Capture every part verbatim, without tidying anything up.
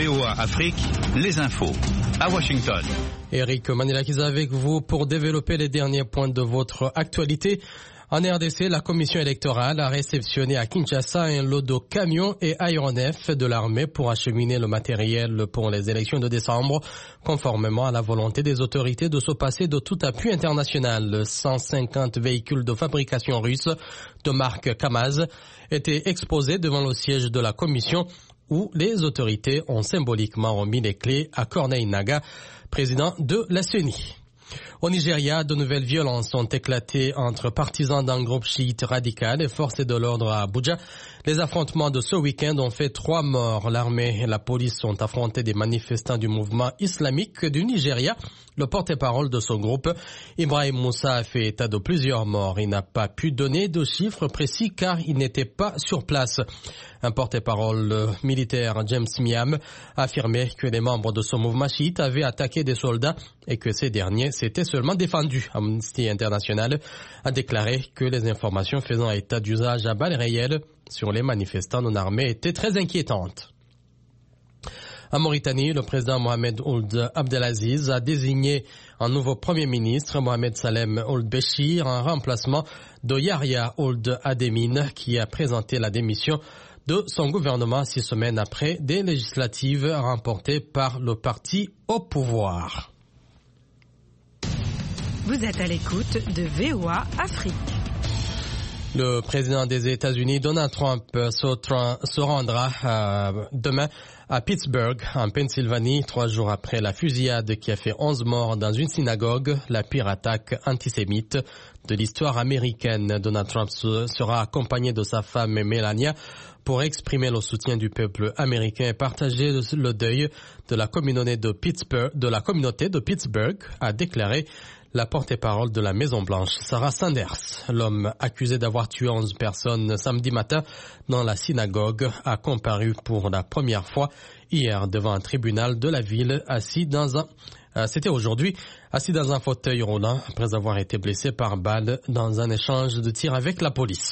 V O A Afrique, les infos. À Washington. Eric Manilakis avec vous pour développer les derniers points de votre actualité. En R D C, la commission électorale a réceptionné à Kinshasa un lot de camions et aéronefs de l'armée pour acheminer le matériel pour les élections de décembre, conformément à la volonté des autorités de se passer de tout appui international. cent cinquante véhicules de fabrication russe de marque Kamaz étaient exposés devant le siège de la commission où les autorités ont symboliquement remis les clés à Corneille Naga, président de la C E N I. Au Nigeria, de nouvelles violences ont éclaté entre partisans d'un groupe chiite radical et forces de l'ordre à Abuja. Les affrontements de ce week-end ont fait trois morts. L'armée et la police ont affronté des manifestants du mouvement islamique du Nigeria. Le porte-parole de ce groupe, Ibrahim Moussa, a fait état de plusieurs morts. Il n'a pas pu donner de chiffres précis car il n'était pas sur place. Un porte-parole militaire, James Miam, a affirmé que les membres de ce mouvement chiite avaient attaqué des soldats et que ces derniers s'étaient seulement défendus. Amnesty International a déclaré que les informations faisant état d'usage à balles réelles sur les manifestants non armés étaient très inquiétantes. En Mauritanie, le président Mohamed Ould Abdelaziz a désigné un nouveau premier ministre, Mohamed Salem Ould Béchir, en remplacement de Yahya Ould Ademine, qui a présenté la démission de son gouvernement six semaines après des législatives remportées par le parti au pouvoir. Vous êtes à l'écoute de V O A Afrique. Le président des États-Unis, Donald Trump, se rendra euh, demain à Pittsburgh, en Pennsylvanie, trois jours après la fusillade qui a fait onze morts dans une synagogue, la pire attaque antisémite de l'histoire américaine. Donald Trump sera accompagné de sa femme Melania pour exprimer le soutien du peuple américain et partager le deuil de la communauté de Pittsburgh, de la communauté de Pittsburgh, a déclaré la porte-parole de la Maison-Blanche, Sarah Sanders. L'homme accusé d'avoir tué onze personnes samedi matin dans la synagogue a comparu pour la première fois hier devant un tribunal de la ville, assis dans un, euh, c'était aujourd'hui, assis dans un fauteuil roulant après avoir été blessé par balle dans un échange de tirs avec la police.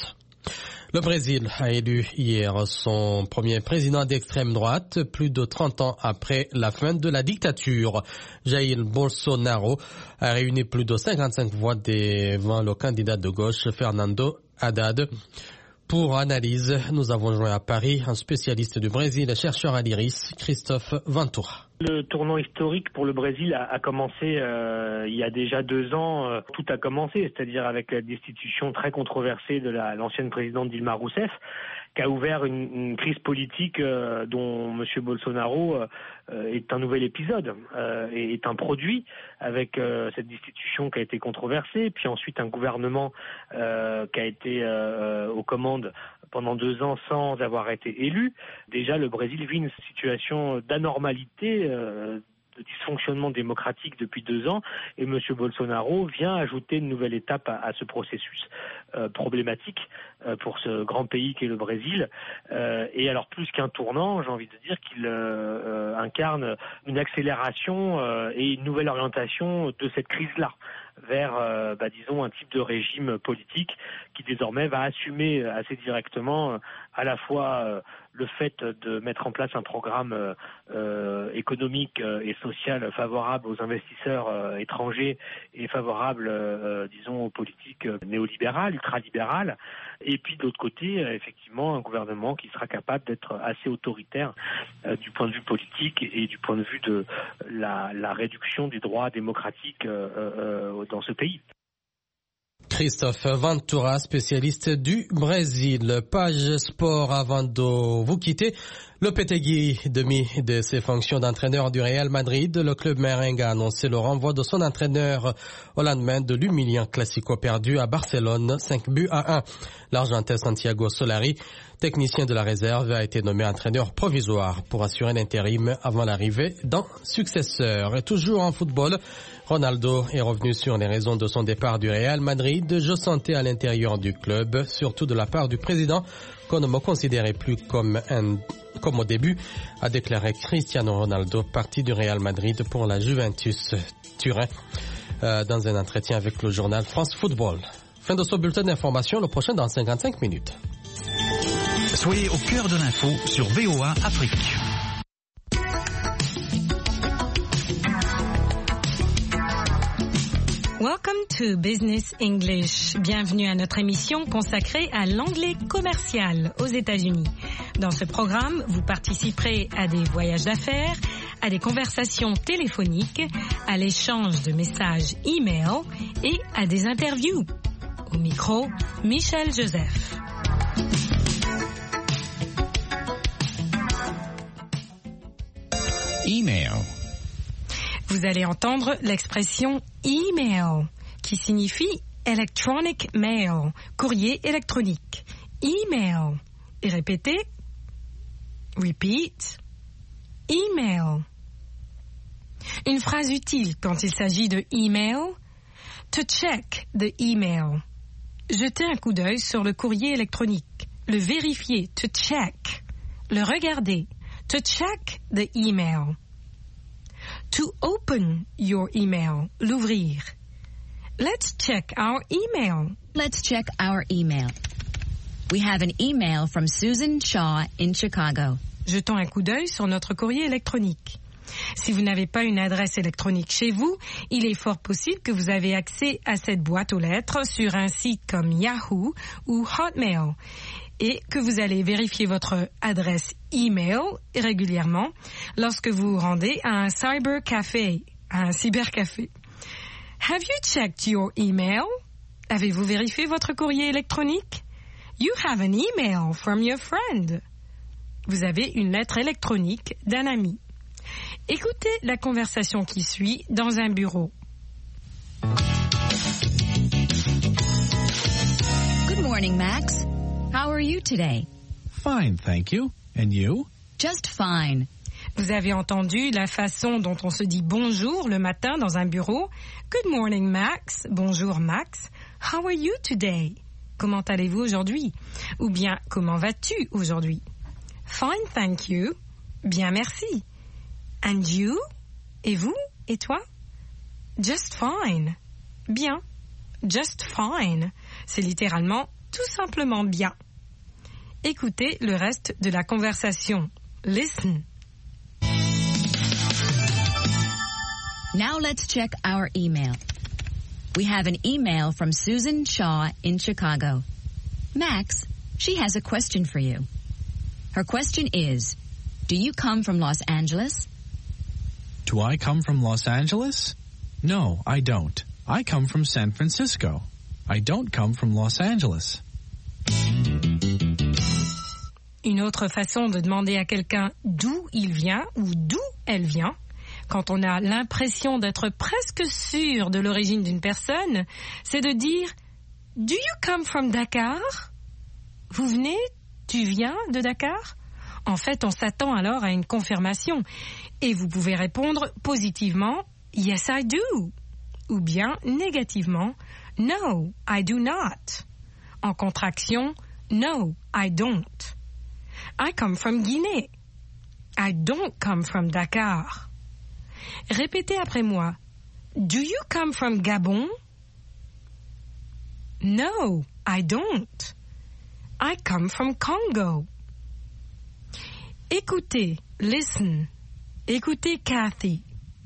Le Brésil a élu hier son premier président d'extrême droite, plus de trente ans après la fin de la dictature. Jair Bolsonaro a réuni plus de cinquante-cinq voix devant le candidat de gauche, Fernando Haddad. Pour analyse, nous avons joint à Paris un spécialiste du Brésil, chercheur à l'Iris, Christophe Ventura. Le tournant historique pour le Brésil a, a commencé euh, il y a déjà deux ans. Euh, tout a commencé, c'est-à-dire avec la destitution très controversée de la, l'ancienne présidente Dilma Rousseff, qui a ouvert une, une crise politique euh, dont M. Bolsonaro euh, est un nouvel épisode, euh, et est un produit avec euh, cette destitution qui a été controversée, puis ensuite un gouvernement euh, qui a été euh, aux commandes pendant deux ans sans avoir été élu. Déjà, le Brésil vit une situation d'anormalité, euh, de dysfonctionnement démocratique depuis deux ans, et M. Bolsonaro vient ajouter une nouvelle étape à, à ce processus euh, problématique euh, pour ce grand pays qu'est le Brésil. Euh, et alors, plus qu'un tournant, j'ai envie de dire qu'il euh, euh, incarne une accélération euh, et une nouvelle orientation de cette crise-là, vers, euh, bah, disons, un type de régime politique qui désormais va assumer assez directement euh, à la fois euh, le fait de mettre en place un programme euh, euh, économique euh, et social favorable aux investisseurs euh, étrangers et favorable, euh, disons, aux politiques euh, néolibérales, ultralibérales, et puis de l'autre côté, euh, effectivement, un gouvernement qui sera capable d'être assez autoritaire euh, du point de vue politique et du point de vue de la, la réduction des droits démocratiques euh, euh, dans ce pays. Christophe Ventura, spécialiste du Brésil. Page sport avant de vous quitter. Lopetegui, demi de ses fonctions d'entraîneur du Real Madrid, le club merengue a annoncé le renvoi de son entraîneur au lendemain de l'humiliant Classico perdu à Barcelone, cinq buts à un. L'Argentin Santiago Solari, technicien de la réserve, a été nommé entraîneur provisoire pour assurer l'intérim avant l'arrivée d'un successeur. Et toujours en football, Ronaldo est revenu sur les raisons de son départ du Real Madrid. Je sentais à l'intérieur du club, surtout de la part du président, qu'on ne me considérait plus comme un comme au début, a déclaré Cristiano Ronaldo, parti du Real Madrid pour la Juventus Turin, euh, dans un entretien avec le journal France Football. Fin de ce bulletin d'information, le prochain dans cinquante-cinq minutes. Soyez au cœur de l'info sur V O A Afrique. Welcome to Business English. Bienvenue à notre émission consacrée à l'anglais commercial aux États-Unis. Dans ce programme, vous participerez à des voyages d'affaires, à des conversations téléphoniques, à l'échange de messages e-mail et à des interviews. Au micro, Michel Joseph. Email. Vous allez entendre l'expression email, qui signifie electronic mail, courrier électronique. Email. Et répétez. Repeat. Email. Une phrase utile quand il s'agit de email. To check the email. Jeter un coup d'œil sur le courrier électronique. Le vérifier. To check. Le regarder. To check the email. To open your email, l'ouvrir. Let's check our email. Let's check our email. We have an email from Susan Shaw in Chicago. Jetons un coup d'œil sur notre courrier électronique. Si vous n'avez pas une adresse électronique chez vous, il est fort possible que vous avez accès à cette boîte aux lettres sur un site comme Yahoo ou Hotmail et que vous allez vérifier votre adresse email régulièrement lorsque vous vous rendez à un cybercafé, à un cybercafé. Have you checked your email? Avez-vous vérifié votre courrier électronique? You have an email from your friend. Vous avez une lettre électronique d'un ami. Écoutez la conversation qui suit dans un bureau. Good morning, Max. How are you today? Fine, thank you. And you? Just fine. Vous avez entendu la façon dont on se dit bonjour le matin dans un bureau. Good morning, Max. Bonjour, Max. How are you today? Comment allez-vous aujourd'hui? Ou bien, comment vas-tu aujourd'hui? Fine, thank you. Bien, merci. And you? Et vous? Et toi? Just fine. Bien. Just fine. C'est littéralement tout simplement bien. Écoutez le reste de la conversation. Listen. Now let's check our email. We have an email from Susan Shaw in Chicago. Max, she has a question for you. Her question is, do you come from Los Angeles? Do I come from Los Angeles? No, I don't. I come from San Francisco. I don't come from Los Angeles. Une autre façon de demander à quelqu'un d'où il vient ou d'où elle vient, quand on a l'impression d'être presque sûr de l'origine d'une personne, c'est de dire « Do you come from Dakar ?» Vous venez, tu viens de Dakar? En fait, on s'attend alors à une confirmation et vous pouvez répondre positivement « Yes, I do » ou bien négativement « No, I do not ». En contraction « No, I don't ». I come from Guinée. I don't come from Dakar. Répétez après moi. Do you come from Gabon? No, I don't. I come from Congo. Écoutez, listen. Écoutez Kathy.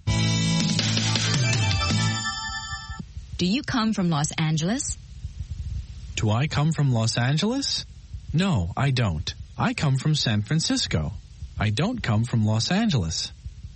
Do you come from Los Angeles? Do I come from Los Angeles? No, I don't. I come from San Francisco. I don't come from Los Angeles.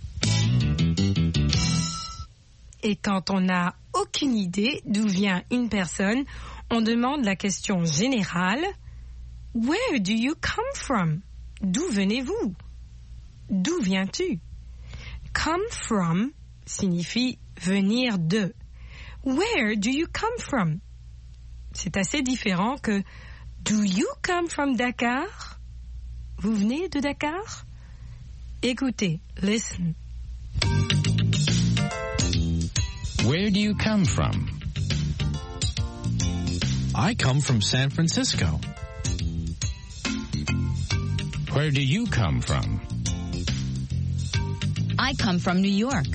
Et quand on n'a aucune idée d'où vient une personne, on demande la question générale « Where do you come from ?» D'où venez-vous? D'où viens-tu? Come from signifie venir de. Where do you come from? C'est assez différent que Do you come from Dakar? Vous venez de Dakar? Écoutez, listen. Where do you come from? I come from San Francisco. Where do you come from? I come from New York.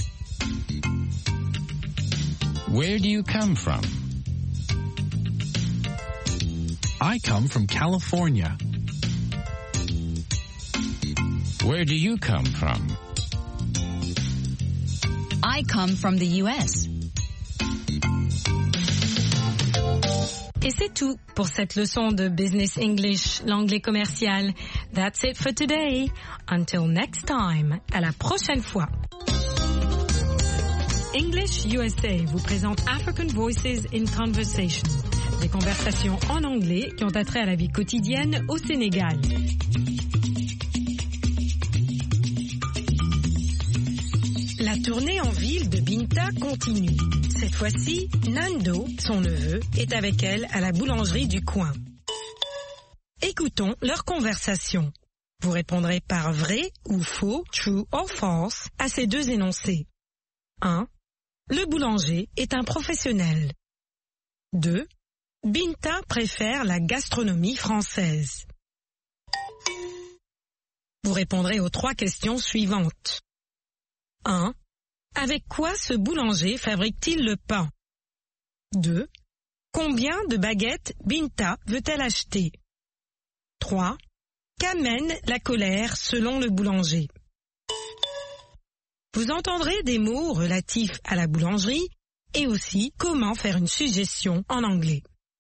Where do you come from? I come from California. Where do you come from? I come from the U S. Et c'est tout pour cette leçon de Business English, l'anglais commercial. That's it for today. Until next time. À la prochaine fois. English U S A vous présente African Voices in Conversation. Des conversations en anglais qui ont attrait à la vie quotidienne au Sénégal. La tournée en ville de Binta continue. Cette fois-ci, Nando, son neveu, est avec elle à la boulangerie du coin. Écoutons leur conversation. Vous répondrez par vrai ou faux, true or false, à ces deux énoncés. un. Le boulanger est un professionnel. deux. Binta préfère la gastronomie française. Vous répondrez aux trois questions suivantes. un. Avec quoi ce boulanger fabrique-t-il le pain? deux. Combien de baguettes Binta veut-elle acheter? trois. Qu'amène la colère selon le boulanger? Vous entendrez des mots relatifs à la boulangerie et aussi comment faire une suggestion en anglais.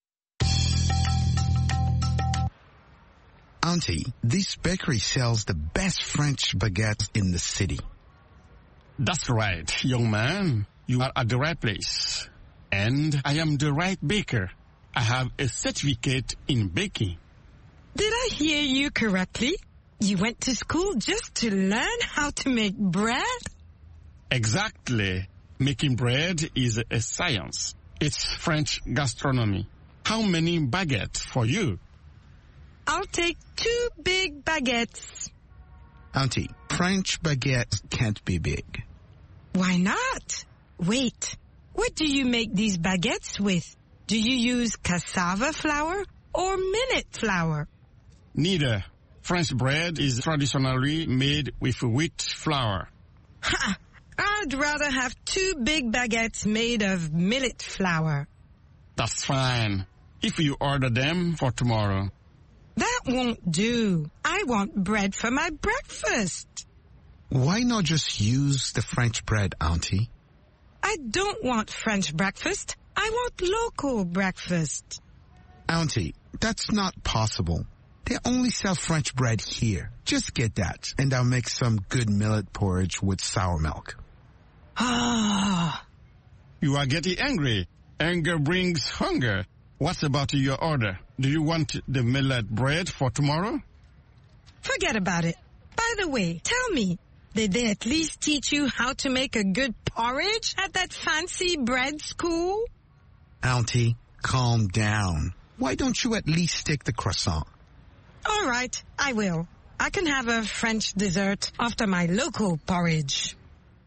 Auntie, this bakery sells the best French baguettes in the city. That's right, young man. You are at the right place. And I am the right baker. I have a certificate in baking. Did I hear you correctly? You went to school just to learn how to make bread? Exactly. Making bread is a science. It's French gastronomy. How many baguettes for you? I'll take two big baguettes. Auntie, French baguettes can't be big. Why not? Wait, what do you make these baguettes with? Do you use cassava flour or millet flour? Neither. French bread is traditionally made with wheat flour. Ha! I'd rather have two big baguettes made of millet flour. That's fine. If you order them for tomorrow. That won't do. I want bread for my breakfast. Why not just use the French bread, Auntie? I don't want French breakfast. I want local breakfast. Auntie, that's not possible. They only sell French bread here. Just get that, and I'll make some good millet porridge with sour milk. Ah. You are getting angry. Anger brings hunger. What's about your order? Do you want the millet bread for tomorrow? Forget about it. By the way, tell me, did they at least teach you how to make a good porridge at that fancy bread school? Auntie, calm down. Why don't you at least stick the croissant? All right, I will. I can have a French dessert after my local porridge.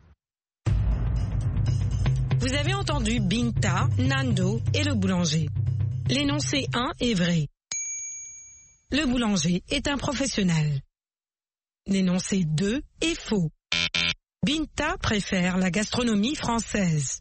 Vous avez entendu Binta, Nando et le boulanger. L'énoncé un est vrai. Le boulanger est un professionnel. L'énoncé deux est faux. Binta préfère la gastronomie française.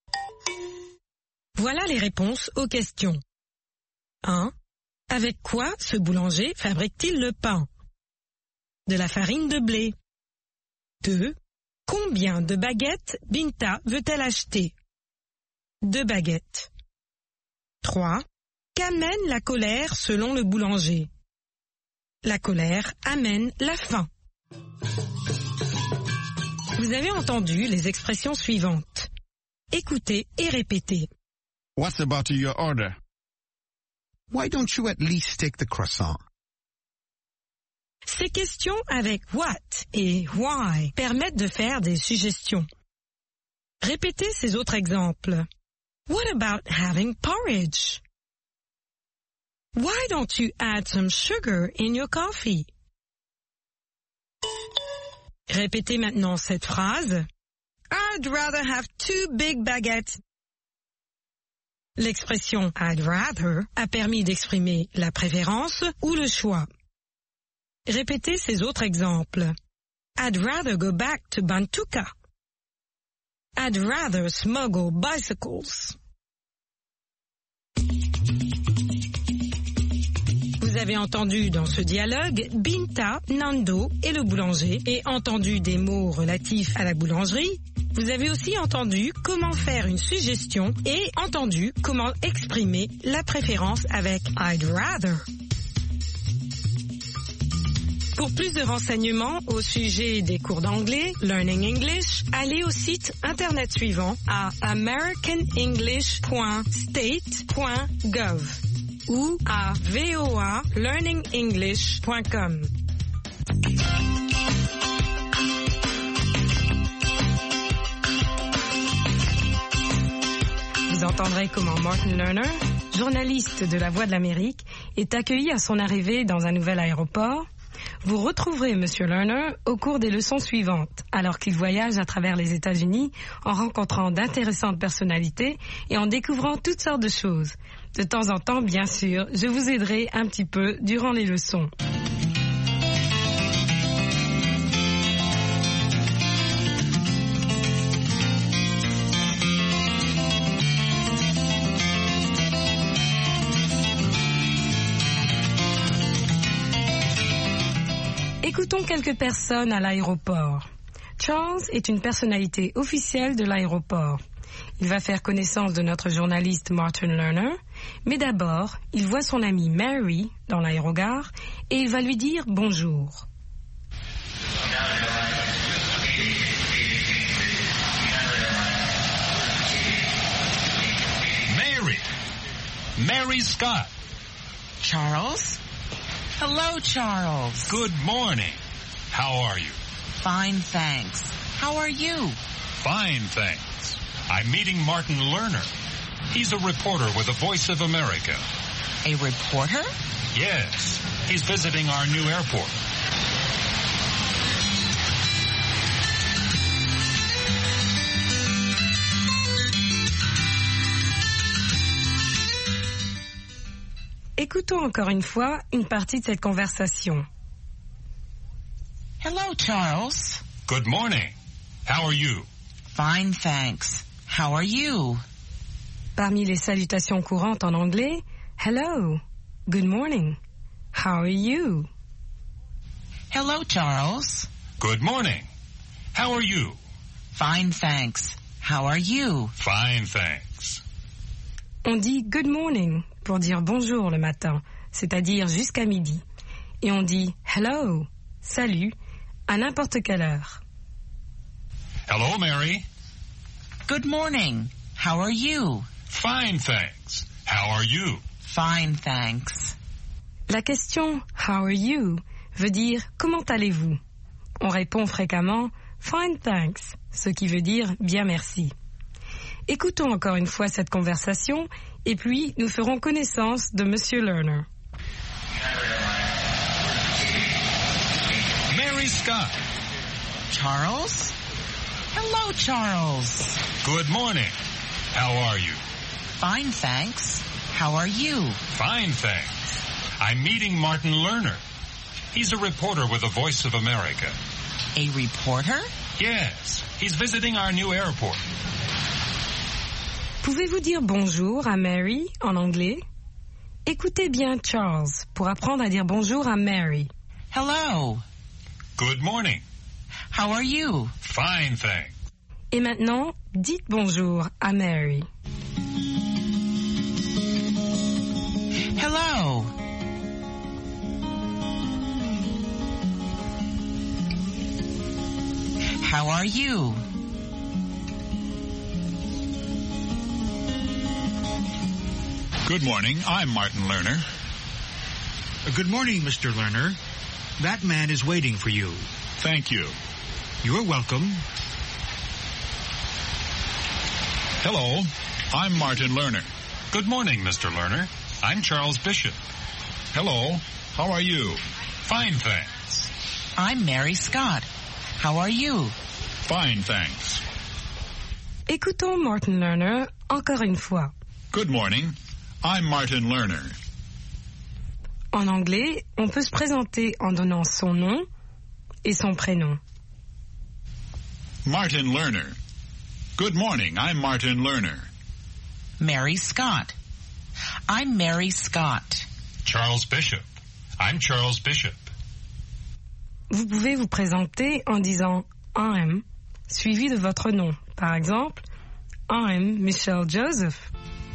Voilà les réponses aux questions. un. Avec quoi ce boulanger fabrique-t-il le pain? De la farine de blé. deux. Combien de baguettes Binta veut-elle acheter? Deux baguettes. trois. Qu'amène la colère selon le boulanger? La colère amène la faim. Vous avez entendu les expressions suivantes. Écoutez et répétez. What's about your order? Why don't you at least stick the croissant? Ces questions avec what et why permettent de faire des suggestions. Répétez ces autres exemples. What about having porridge? Why don't you add some sugar in your coffee? Répétez maintenant cette phrase. I'd rather have two big baguettes. L'expression I'd rather a permis d'exprimer la préférence ou le choix. Répétez ces autres exemples. I'd rather go back to Bantuka. I'd rather smuggle bicycles. Vous avez entendu dans ce dialogue Binta, Nando et le boulanger et entendu des mots relatifs à la boulangerie Vous avez aussi entendu comment faire une suggestion et entendu comment exprimer la préférence avec I'd rather. Pour plus de renseignements au sujet des cours d'anglais, Learning English, allez au site internet suivant à american english point state point gov ou à voa learning english point com. Vous entendrez comment Martin Lerner, journaliste de La Voix de l'Amérique, est accueilli à son arrivée dans un nouvel aéroport. Vous retrouverez Monsieur Lerner au cours des leçons suivantes, alors qu'il voyage à travers les États-Unis en rencontrant d'intéressantes personnalités et en découvrant toutes sortes de choses. De temps en temps, bien sûr, je vous aiderai un petit peu durant les leçons. Écoutons quelques personnes à l'aéroport. Charles est une personnalité officielle de l'aéroport. Il va faire connaissance de notre journaliste Martin Lerner, mais d'abord, il voit son amie Mary dans l'aérogare et il va lui dire bonjour. Mary. Mary Scott. Charles? Hello, Charles. Good morning. How are you? Fine, thanks. How are you? Fine, thanks. I'm meeting Martin Lerner. He's a reporter with the Voice of America. A reporter? Yes. He's visiting our new airport. Écoutons encore une fois une partie de cette conversation. Hello, Charles. Good morning. How are you? Fine, thanks. How are you? Parmi les salutations courantes en anglais, hello, good morning, how are you? Hello, Charles. Good morning. How are you? Fine, thanks. How are you? Fine, thanks. On dit good morning pour dire bonjour le matin, c'est-à-dire jusqu'à midi. Et on dit hello, salut, à n'importe quelle heure. Hello, Mary. Good morning. How are you? Fine, thanks. How are you? Fine, thanks. La question how are you veut dire comment allez-vous? On répond fréquemment fine, thanks, ce qui veut dire bien merci. Écoutons encore une fois cette conversation et puis nous ferons connaissance de Monsieur Lerner. Mary Scott. Charles? Hello, Charles. Good morning. How are you? Fine, thanks. How are you? Fine, thanks. I'm meeting Martin Lerner. He's a reporter with the Voice of America. A reporter? Yes. He's visiting our new airport. Pouvez-vous dire bonjour à Mary en anglais? Écoutez bien Charles pour apprendre à dire bonjour à Mary. Hello. Good morning. How are you? Fine, thanks. Et maintenant, dites bonjour à Mary. Hello. How are you? Good morning. I'm Martin Lerner. Good morning, Mister Lerner. That man is waiting for you. Thank you. You're welcome. Hello. I'm Martin Lerner. Good morning, Mister Lerner. I'm Charles Bishop. Hello. How are you? Fine, thanks. I'm Mary Scott. How are you? Fine, thanks. Écoutons Martin Lerner encore une fois. Good morning. I'm Martin Lerner. En anglais, on peut se présenter en donnant son nom et son prénom. Martin Lerner. Good morning. I'm Martin Lerner. Mary Scott. I'm Mary Scott. Charles Bishop. I'm Charles Bishop. Vous pouvez vous présenter en disant I'm, suivi de votre nom. Par exemple, I'm Michelle Joseph.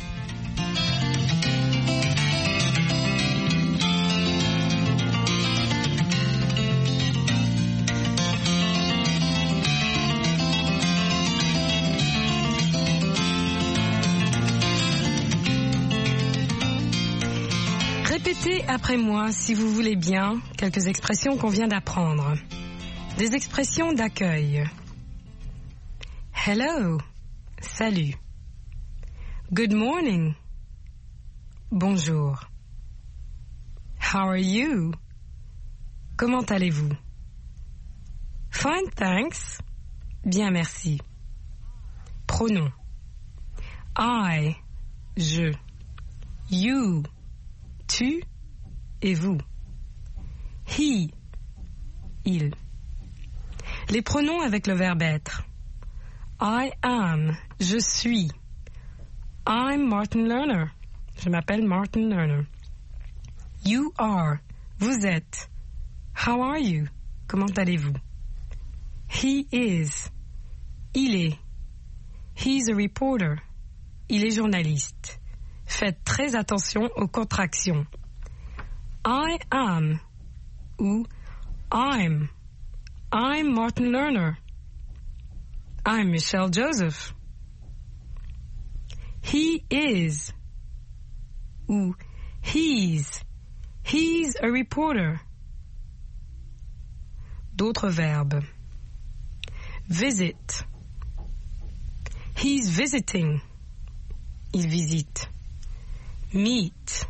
Répétez après moi, si vous voulez bien, quelques expressions qu'on vient d'apprendre. Des expressions d'accueil. Hello, salut. Good morning, bonjour. How are you? Comment allez-vous? Fine, thanks. Bien, merci. Pronoms. I, je. You, tu et vous. He, il. Les pronoms avec le verbe être. I am, je suis. I'm Martin Lerner. Je m'appelle Martin Lerner. You are, vous êtes. How are you? Comment allez-vous? He is, il est. He's a reporter. Il est journaliste. Faites très attention aux contractions. I am ou I'm. I'm Martin Lerner. I'm Michelle Joseph. He is ou he's. He's a reporter. D'autres verbes. Visit. He's visiting. Il visite. Meet.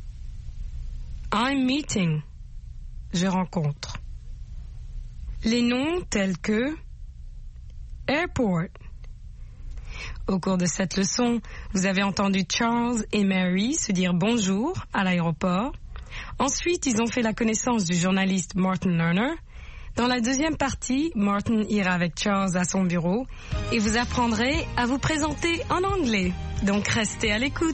I'm meeting. Je rencontre. Les noms tels que airport. Au cours de cette leçon, vous avez entendu Charles et Mary se dire bonjour à l'aéroport. Ensuite, ils ont fait la connaissance du journaliste Martin Lerner. Dans la deuxième partie, Martin ira avec Charles à son bureau et vous apprendrez à vous présenter en anglais. Donc restez à l'écoute.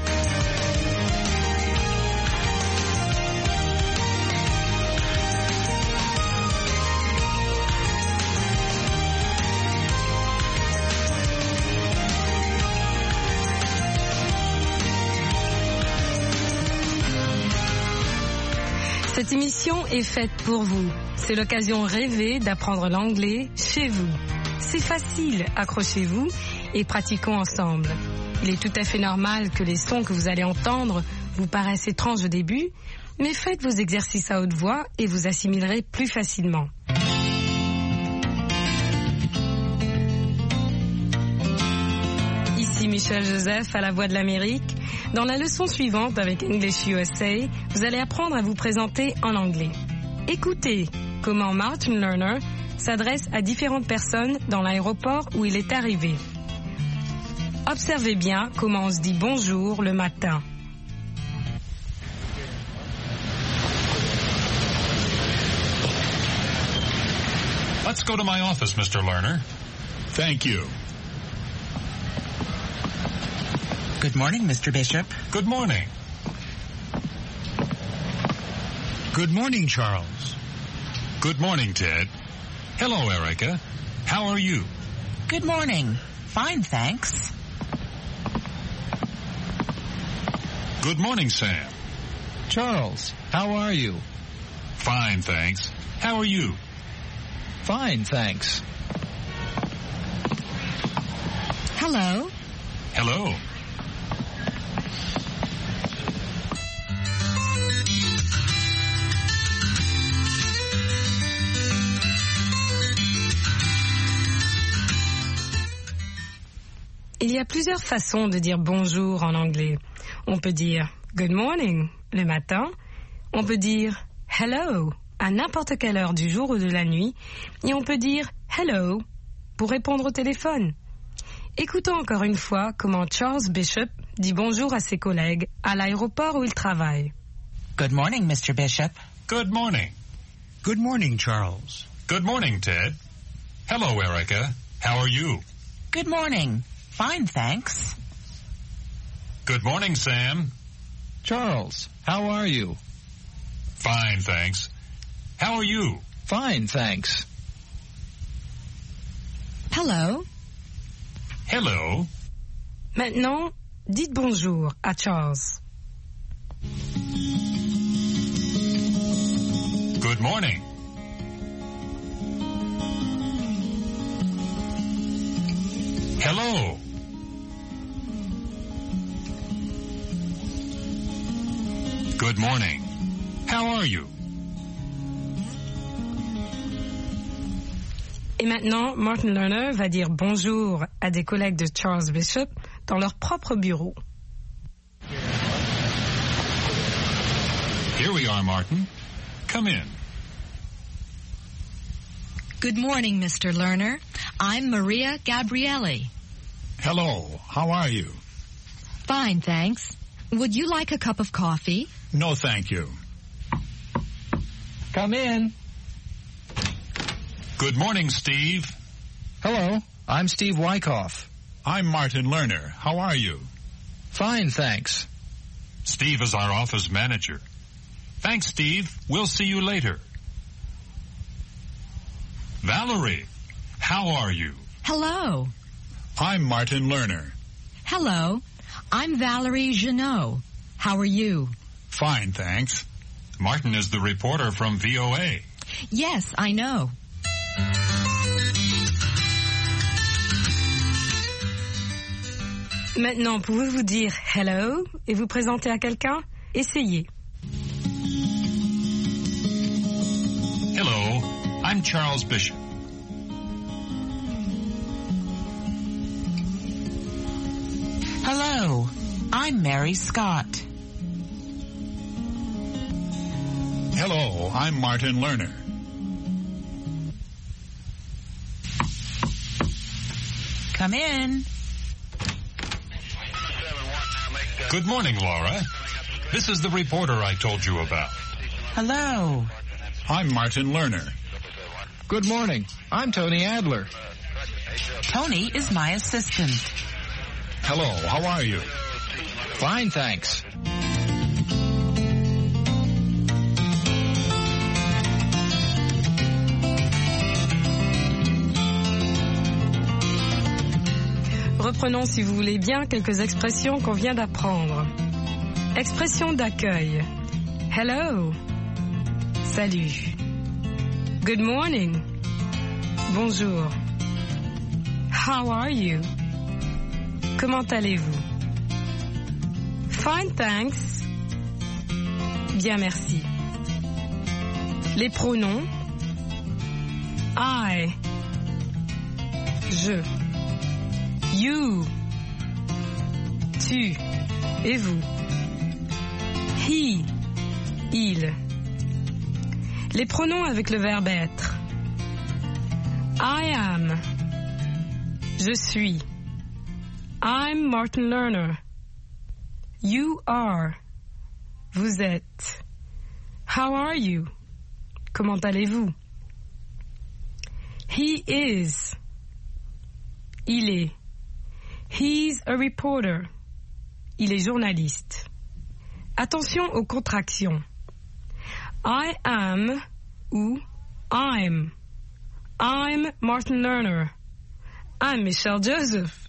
Cette émission est faite pour vous. C'est l'occasion rêvée d'apprendre l'anglais chez vous. C'est facile, accrochez-vous et pratiquons ensemble. Il est tout à fait normal que les sons que vous allez entendre vous paraissent étranges au début, mais faites vos exercices à haute voix et vous assimilerez plus facilement. Ici Michelle Joseph à la Voix de l'Amérique. Dans la leçon suivante avec English U S A, vous allez apprendre à vous présenter en anglais. Écoutez comment Martin Lerner s'adresse à différentes personnes dans l'aéroport où il est arrivé. Observez bien comment on se dit bonjour le matin. Let's go to my office, Mister Lerner. Thank you. Good morning, Mister Bishop. Good morning. Good morning, Charles. Good morning, Ted. Hello, Erica. How are you? Good morning. Fine, thanks. Good morning, Sam. Charles, how are you? Fine, thanks. How are you? Fine, thanks. Hello. Hello. Il y a plusieurs façons de dire bonjour en anglais. On peut dire good morning le matin. On peut dire hello à n'importe quelle heure du jour ou de la nuit. Et on peut dire hello pour répondre au téléphone. Écoutons encore une fois comment Charles Bishop dit bonjour à ses collègues à l'aéroport où il travaille. Good morning, Mister Bishop. Good morning. Good morning, Charles. Good morning, Ted. Hello, Erica. How are you? Good morning. Fine, thanks. Good morning, Sam. Charles, how are you? Fine, thanks. How are you? Fine, thanks. Hello. Hello. Maintenant, dites bonjour à Charles. Good morning. Hello. Good morning. How are you? Et maintenant, Martin Lerner va dire bonjour à des collègues de Charles Bishop dans leur propre bureau. Here we are, Martin. Come in. Good morning, Mister Lerner. I'm Maria Gabrielli. Hello. How are you? Fine, thanks. Would you like a cup of coffee? No, thank you. Come in. Good morning, Steve. Hello, I'm Steve Wyckoff. I'm Martin Lerner. How are you? Fine, thanks. Steve is our office manager. Thanks, Steve. We'll see you later. Valerie, how are you? Hello. I'm Martin Lerner. Hello. I'm Valerie Jeannot. How are you? Fine, thanks. Martin is the reporter from V O A. Yes, I know. Maintenant, pouvez-vous dire hello et vous présenter à quelqu'un? Essayez. Hello, I'm Charles Bishop. Hello, I'm Mary Scott. Hello, I'm Martin Lerner. Come in. Good morning, Laura. This is the reporter I told you about. Hello. I'm Martin Lerner. Good morning. I'm Tony Adler. Tony is my assistant. Hello, how are you? Fine, thanks. Reprenons, si vous voulez bien, quelques expressions qu'on vient d'apprendre. Expression d'accueil. Hello. Salut. Good morning. Bonjour. How are you? Comment allez-vous? Fine, thanks. Bien, merci. Les pronoms. I. Je. You. Tu. Et vous. He. Il. Les pronoms avec le verbe être. I am. Je suis. I'm Martin Lerner. You are. Vous êtes. How are you? Comment allez-vous? He is. Il est. He's a reporter. Il est journaliste. Attention aux contractions. I am ou I'm. I'm Martin Lerner. I'm Michelle Joseph.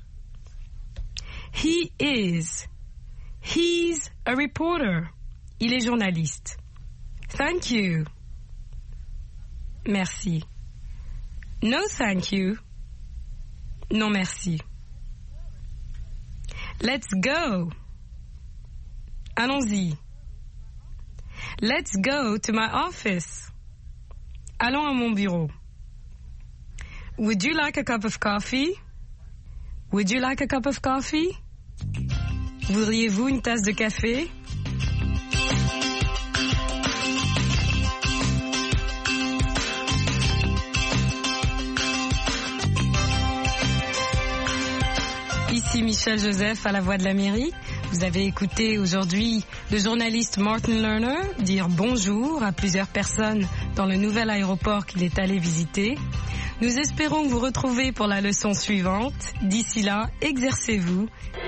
He is. He's a reporter. Il est journaliste. Thank you. Merci. No thank you. Non merci. Let's go. Allons-y. Let's go to my office. Allons à mon bureau. Would you like a cup of coffee? Would you like a cup of coffee? Voudriez-vous une tasse de café? Ici Michel Joseph à la Voix de l'Amérique. Vous avez écouté aujourd'hui le journaliste Martin Lerner dire bonjour à plusieurs personnes dans le nouvel aéroport qu'il est allé visiter. Nous espérons vous retrouver pour la leçon suivante. D'ici là, exercez-vous